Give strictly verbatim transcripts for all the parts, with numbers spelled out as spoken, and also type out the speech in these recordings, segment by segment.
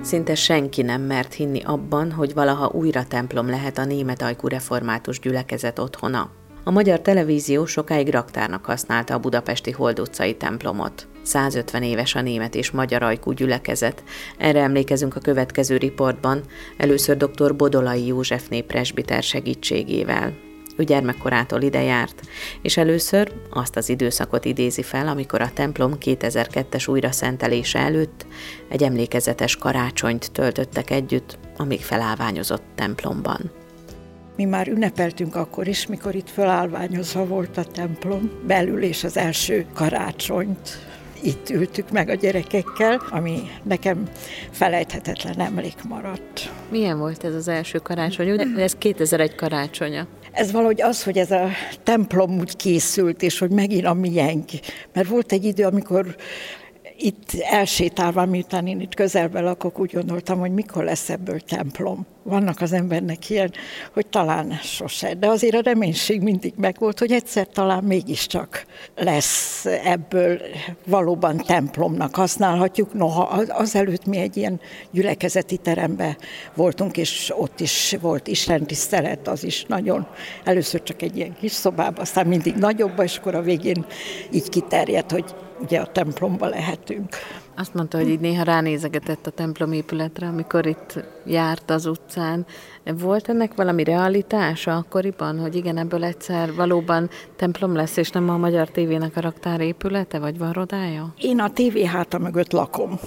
Szinte senki nem mert hinni abban, hogy valaha újra templom lehet a németajkú református gyülekezet otthona. A magyar televízió sokáig raktárnak használta a budapesti Hold utcai templomot. százötven éves a német és magyar ajkú gyülekezet. Erre emlékezünk a következő riportban, először dr. Bodolai Józsefné presbiter segítségével. Ő gyermekkorától ide járt, és először azt az időszakot idézi fel, amikor a templom kétezer-kettes újraszentelése előtt egy emlékezetes karácsonyt töltöttek együtt a még felállványozott templomban. Mi már ünnepeltünk akkor is, mikor itt felállványozva volt a templom belül, és az első karácsonyt itt ültük meg a gyerekekkel, ami nekem felejthetetlen emlék maradt. Milyen volt ez az első karácsony? Ugye ez kétezer-egy karácsonya. Ez valahogy az, hogy ez a templom úgy készült, és hogy megint a miénk. Mert volt egy idő, amikor itt elsétálva, miután én itt közelben lakok, úgy gondoltam, hogy mikor lesz ebből templom. Vannak az embernek ilyen, hogy talán sose, de azért a reménység mindig megvolt, hogy egyszer talán mégiscsak lesz ebből valóban templomnak használhatjuk. Noha azelőtt mi egy ilyen gyülekezeti teremben voltunk, és ott is volt istentisztelet, az is nagyon, először csak egy ilyen kis szobában, aztán mindig nagyobb, és akkor a végén így kiterjedt, hogy ugye a templomba lehetünk. Azt mondta, hogy így néha ránézegetett a templom épületre, amikor itt járt az utcán. Volt ennek valami realitása akkoriban, hogy igen, ebből egyszer valóban templom lesz, és nem a Magyar Tévének a raktár épülete, vagy varrodája? Én a tévé háta mögött lakom,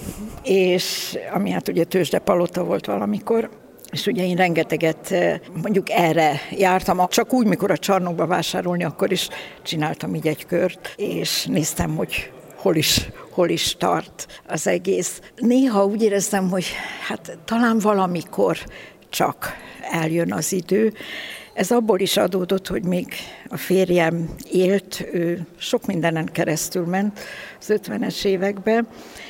és ami hát ugye tőzsdepalota volt valamikor, és ugye én rengeteget mondjuk erre jártam, csak úgy, mikor a csarnokba vásárolni, akkor is csináltam így egy kört, és néztem, hogy hol is, hol is tart az egész. Néha úgy éreztem, hogy hát talán valamikor csak eljön az idő. Ez abból is adódott, hogy még a férjem élt, ő sok mindenen keresztül ment az ötvenes években,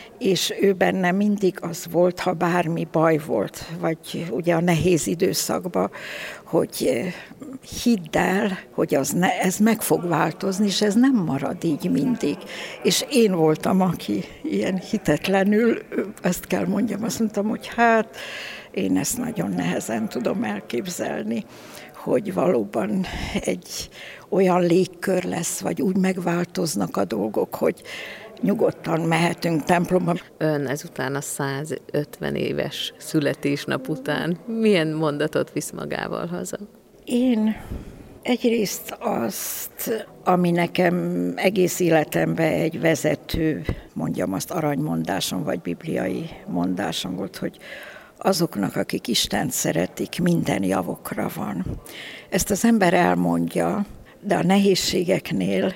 és ő benne mindig az volt, ha bármi baj volt, vagy ugye a nehéz időszakban, hogy hidd el, hogy az ne, ez meg fog változni, és ez nem marad így mindig. És én voltam, aki ilyen hitetlenül, ezt kell mondjam, azt mondtam, hogy hát én ezt nagyon nehezen tudom elképzelni, hogy valóban egy olyan légkör lesz, vagy úgy megváltoznak a dolgok, hogy nyugodtan mehetünk templomba. Ön ezután a százötven éves születésnap után milyen mondatot visz magával haza? Én egyrészt azt, ami nekem egész életemben egy vezető, mondjam azt aranymondásom, vagy bibliai mondásom volt, hogy azoknak, akik Istent szeretik, minden javukra van. Ezt az ember elmondja, de a nehézségeknél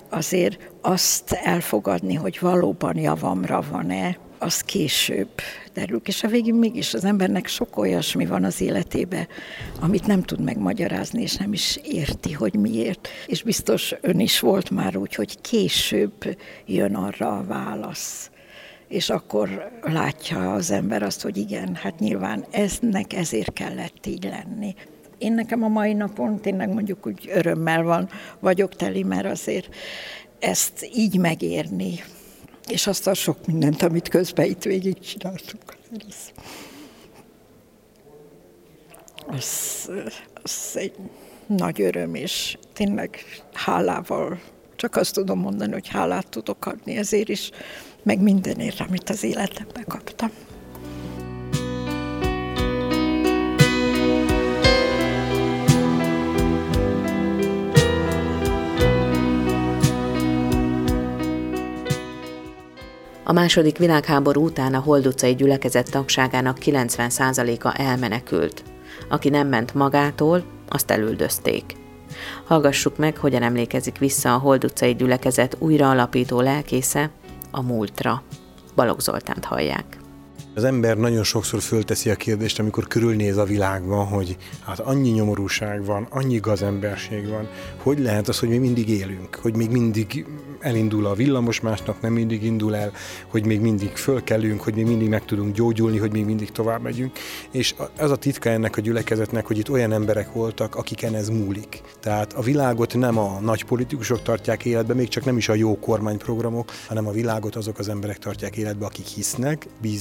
azért azt elfogadni, hogy valóban javamra van-e, az később derül. És a végén mégis az embernek sok olyasmi van az életében, amit nem tud megmagyarázni, és nem is érti, hogy miért. És biztos ön is volt már úgy, hogy később jön arra a válasz. És akkor látja az ember azt, hogy igen, hát nyilván eznek ezért kellett így lenni. Én nekem a mai napon tényleg mondjuk úgy örömmel van, vagyok teli, mert azért ezt így megérni, és azt a sok mindent, amit közben itt végig csináltunk. Az, az egy nagy öröm, és tényleg hálával, csak azt tudom mondani, hogy hálát tudok adni ezért is, meg mindenért, amit az életemben kaptam. A második világháború után a Hold utcai gyülekezet tagságának kilencven százaléka elmenekült. Aki nem ment magától, azt elüldözték. Hallgassuk meg, hogyan emlékezik vissza a Hold utcai gyülekezet újraalapító lelkésze a múltra. Balogh Zoltánt hallják. Az ember nagyon sokszor fölteszi a kérdést, amikor körülnéz a világban, hogy hát annyi nyomorúság van, annyi gazemberség van, hogy lehet az, hogy még mindig élünk, hogy még mindig elindul a villamos, másnap nem mindig indul el, hogy még mindig fölkelünk, hogy még mindig meg tudunk gyógyulni, hogy még mindig tovább megyünk. És az a titka ennek a gyülekezetnek, hogy itt olyan emberek voltak, akiken ez múlik. Tehát a világot nem a nagy politikusok tartják életbe, még csak nem is a jó kormányprogramok, hanem a világot azok az emberek tartják életbe, akik hisznek, bíznak,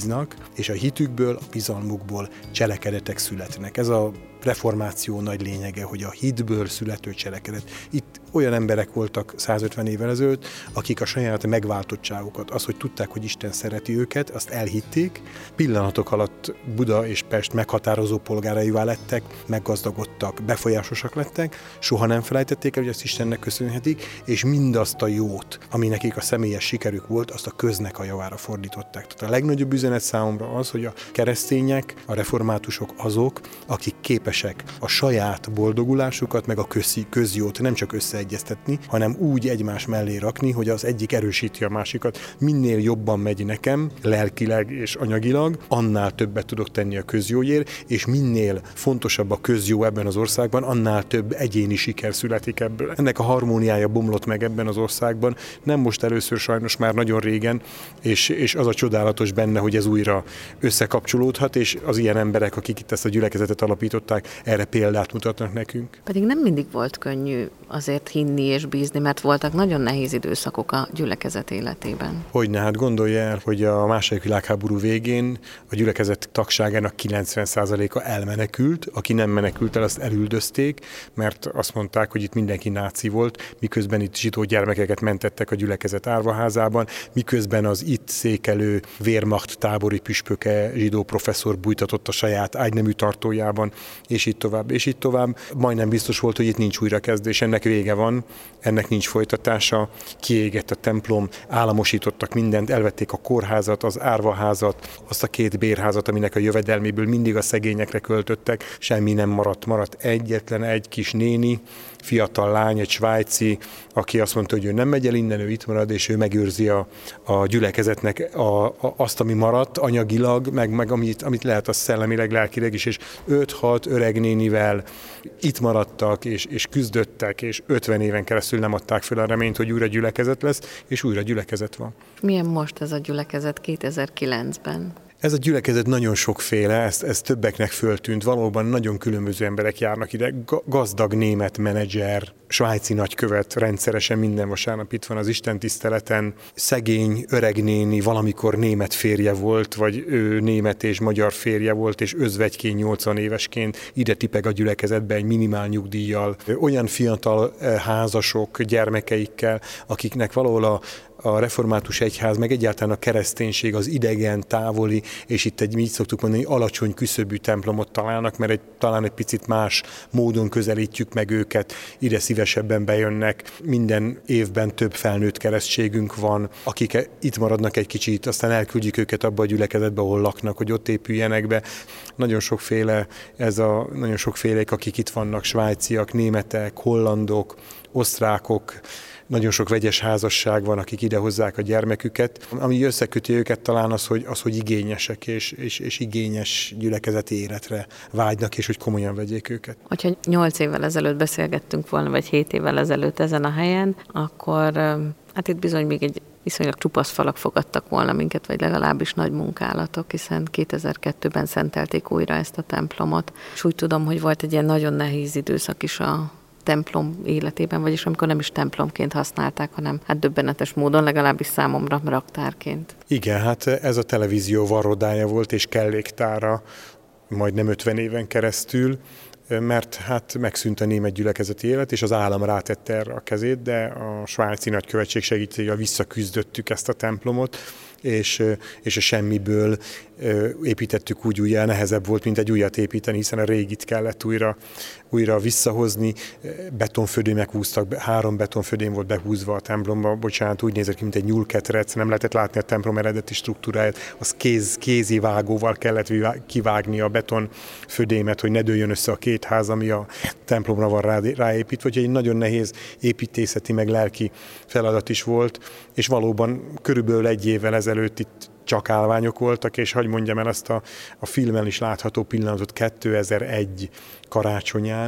és a hitükből, a bizalmukból cselekedetek születnek. Ez a reformáció nagy lényege, hogy a hitből születő cselekedet. Itt olyan emberek voltak százötven évvel ezelőtt, akik a saját megváltottságukat, az, hogy tudták, hogy Isten szereti őket, azt elhitték. Pillanatok alatt Buda és Pest meghatározó polgáraivá lettek, meggazdagodtak, befolyásosak lettek, soha nem felejtették el, hogy ezt Istennek köszönhetik, és mindazt a jót, ami nekik a személyes sikerük volt, azt a köznek a javára fordították. Tehát a legnagyobb üzenet számomra az, hogy a keresztények, a reformátusok azok, akik képesek a saját boldogulásukat, meg a közi, közjót nem csak összeegyeztetni, hanem úgy egymás mellé rakni, hogy az egyik erősíti a másikat. Minél jobban megy nekem, lelkileg és anyagilag, annál többet tudok tenni a közjóért, és minél fontosabb a közjó ebben az országban, annál több egyéni siker születik ebből. Ennek a harmóniája bomlott meg ebben az országban, nem most először, sajnos már nagyon régen, és, és az a csodálatos benne, hogy ez újra összekapcsolódhat, és az ilyen emberek, akik itt ezt a gyülekezetet alapították, erre példát mutatnak nekünk. Pedig nem mindig volt könnyű azért hinni és bízni, mert voltak nagyon nehéz időszakok a gyülekezet életében. Hogyne, hát gondolja el, hogy a második világháború végén a gyülekezet tagságának kilencven százaléka elmenekült, aki nem menekült el, azt elüldözték, mert azt mondták, hogy itt mindenki náci volt, miközben itt zsidó gyermekeket mentettek a gyülekezet árvaházában, miközben az itt székelő Wehrmacht tábori püspöke, zsidó professzor bújtatott a saját ágynemű tartójában, és így tovább, és így tovább. Majdnem biztos volt, hogy itt nincs újrakezdés, ennek vége van, ennek nincs folytatása, kiégett a templom, államosítottak mindent, elvették a kórházat, az árvaházat, azt a két bérházat, aminek a jövedelméből mindig a szegényekre költöttek, semmi nem maradt. Maradt egyetlen egy kis néni, fiatal lány, egy svájci, aki azt mondta, hogy ő nem megy el innen, ő itt marad, és ő megőrzi a, a gyülekezetnek a, a, azt, ami maradt anyagilag, meg, meg amit, amit lehet, az szellemileg, lelkileg is, és öt-hat öreg nénivel itt maradtak, és, és küzdöttek, és ötven éven keresztül nem adták fel a reményt, hogy újra gyülekezet lesz, és újra gyülekezet van. Milyen most ez a gyülekezet kétezer-kilencben? Ez a gyülekezet nagyon sokféle, ez, ez többeknek föltűnt, valóban nagyon különböző emberek járnak ide, gazdag német menedzser, svájci nagykövet, rendszeresen minden vasárnap itt van az istentiszteleten, szegény öreg néni, valamikor német férje volt, vagy ő német és magyar férje volt, és özvegyként nyolcvan évesként ide tipeg a gyülekezetbe egy minimál nyugdíjjal. Olyan fiatal házasok gyermekeikkel, akiknek valahol a a református egyház, meg egyáltalán a kereszténység, az idegen, távoli, és itt egy, mi így szoktuk mondani, alacsony küszöbű templomot találnak, mert egy, talán egy picit más módon közelítjük meg őket, ide szívesebben bejönnek. Minden évben több felnőtt keresztségünk van, akik itt maradnak egy kicsit, aztán elküldjük őket abba a gyülekezetbe, ahol laknak, hogy ott épüljenek be. Nagyon sokféle, ez a, nagyon sokfélék, akik itt vannak, svájciak, németek, hollandok, osztrákok, nagyon sok vegyes házasság van, akik idehozzák a gyermeküket. Ami összeköti őket talán az, hogy, az, hogy igényesek és, és, és igényes gyülekezeti életre vágynak, és hogy komolyan vegyék őket. Hogyha nyolc évvel ezelőtt beszélgettünk volna, vagy hét évvel ezelőtt ezen a helyen, akkor hát itt bizony még egy viszonylag csupasz falak fogadtak volna minket, vagy legalábbis nagy munkálatok, hiszen kétezer-kettőben szentelték újra ezt a templomot. És úgy tudom, hogy volt egy ilyen nagyon nehéz időszak is a templom életében, vagyis amikor nem is templomként használták, hanem hát döbbenetes módon, legalábbis számomra raktárként. Igen, hát ez a televízió varrodája volt és kelléktára majdnem ötven éven keresztül, mert hát megszűnt a német gyülekezeti élet, és az állam rátette erre a kezét, de a svájci nagykövetség segítségével visszaküzdöttük ezt a templomot, és, és a semmiből építettük úgy újjá, nehezebb volt, mint egy újat építeni, hiszen a régit kellett újra, újra visszahozni. Betonfödémek húztak, három betonfödém volt behúzva a templomba, bocsánat, úgy nézett ki, mint egy nyúlketrec, nem lehetett látni a templom eredeti struktúráját, az kéz, kézi vágóval kellett kivágni a betonfödémet, hogy ne dőljön össze a két ház, ami a templomra van rá, ráépítve, úgyhogy egy nagyon nehéz építészeti, meg lelki feladat is volt, és valóban körülbelül egy évvel ezelőtt itt csak állványok voltak, és hadd mondjam el azt a, a filmen is látható pillanatot kétezer-egy karácsonyán, a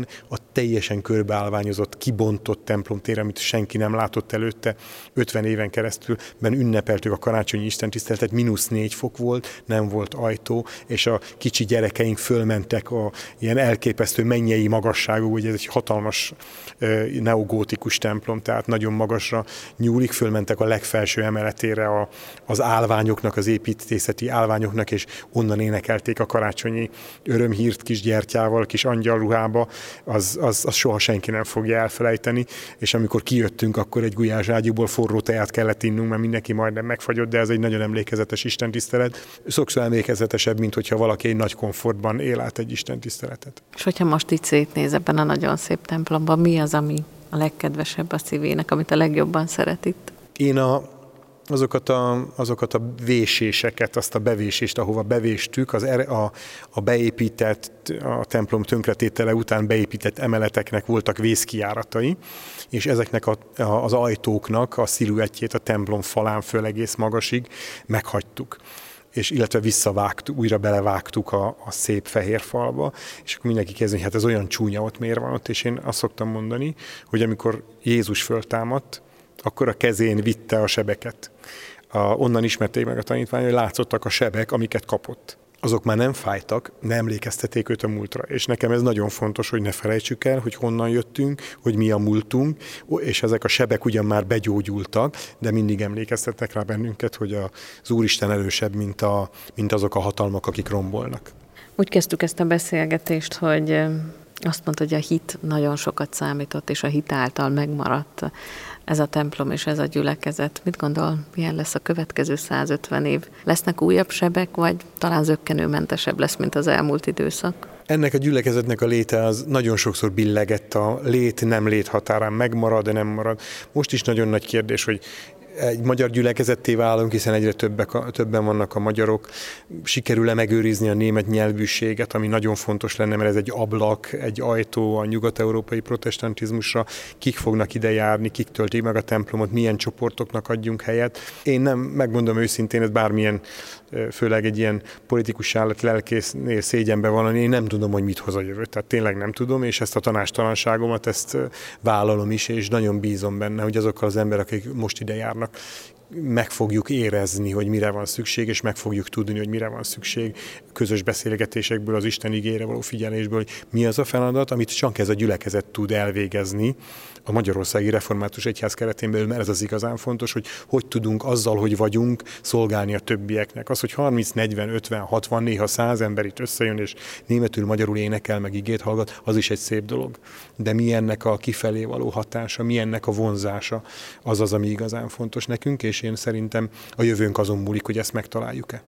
teljesen körbeállványozott, kibontott templomtér, amit senki nem látott előtte, ötven éven keresztül, ben ünnepeltük a karácsonyi istentiszteletet, mínusz négy fok volt, nem volt ajtó, és a kicsi gyerekeink fölmentek a ilyen elképesztő mennyei magasságú, ugye ez egy hatalmas neogótikus templom, tehát nagyon magasra nyúlik, fölmentek a legfelső emeletére a, az állványoknak, az építészeti állványoknak, és onnan énekelték a karácsonyi örömhírt kis gyertyával, kis angyalruhába, az, az, az soha senki nem fogja elfelejteni, és amikor kijöttünk, akkor egy gulyáságyúból forró teját kellett innunk, mert mindenki majdnem megfagyott, de ez egy nagyon emlékezetes istentisztelet. Sokszor emlékezetesebb, mint hogyha valaki egy nagy komfortban él át egy istentiszteletet. És hogyha most így szétnéz ebben a nagyon szép templomban, mi az, ami a legkedvesebb a szívének, amit a legjobban szeret itt? Én a Azokat a, azokat a véséseket, azt a bevésést, ahova bevéstük, az, a, a beépített, a templom tönkretétele után beépített emeleteknek voltak vészkijáratai, és ezeknek a, a, az ajtóknak a sziluettjét a templom falán föl egész magasig meghagytuk. És illetve visszavágtuk, újra belevágtuk a, a szép fehér falba, és akkor mindenki kezdeni, hogy hát ez olyan csúnya, ott miért van ott, és én azt szoktam mondani, hogy amikor Jézus föltámadt, akkor a kezén vitte a sebeket. A, onnan ismerték meg a tanítványok, hogy látszottak a sebek, amiket kapott. Azok már nem fájtak, ne emlékeztették őt a múltra. És nekem ez nagyon fontos, hogy ne felejtsük el, hogy honnan jöttünk, hogy mi a múltunk, és ezek a sebek ugyan már begyógyultak, de mindig emlékeztetnek rá bennünket, hogy az Úristen erősebb, mint, a, mint azok a hatalmak, akik rombolnak. Úgy kezdtük ezt a beszélgetést, hogy azt mondta, hogy a hit nagyon sokat számított, és a hit által megmaradt ez a templom és ez a gyülekezet. Mit gondol, milyen lesz a következő százötven év? Lesznek újabb sebek, vagy talán zökkenőmentesebb lesz, mint az elmúlt időszak? Ennek a gyülekezetnek a léte az nagyon sokszor billegett, a lét-nem lét határán megmarad, de nem marad. Most is nagyon nagy kérdés, hogy egy magyar gyülekezetté válunk, hiszen egyre többek, többen vannak a magyarok. Sikerül-e megőrizni a német nyelvűséget, ami nagyon fontos lenne, mert ez egy ablak, egy ajtó a nyugat-európai protestantizmusra. Kik fognak ide járni, kik töltik meg a templomot, milyen csoportoknak adjunk helyet. Én nem, megmondom őszintén, ez bármilyen, főleg egy ilyen politikus állat lelkésznél szégyenbe valami, én nem tudom, hogy mit hoz a jövő. Tehát tényleg nem tudom, és ezt a tanástalanságomat, ezt vállalom is, és nagyon bízom benne, hogy azokkal az emberek, akik most ide járnak, meg fogjuk érezni, hogy mire van szükség, és meg fogjuk tudni, hogy mire van szükség közös beszélgetésekből, az Isten igéjére való figyelésből, hogy mi az a feladat, amit csak ez a gyülekezet tud elvégezni a Magyarországi Református Egyház keretén belül, mert ez az igazán fontos, hogy hogy tudunk azzal, hogy vagyunk, szolgálni a többieknek. Az, hogy harminc, negyven, ötven, hatvan, néha száz ember itt összejön, és németül, magyarul énekel, meg igét hallgat, az is egy szép dolog. De mi ennek a kifelé való hatása, mi ennek a vonzása, az az, ami igazán fontos nekünk, és én szerintem a jövőnk azon múlik, hogy ezt megtaláljuk-e.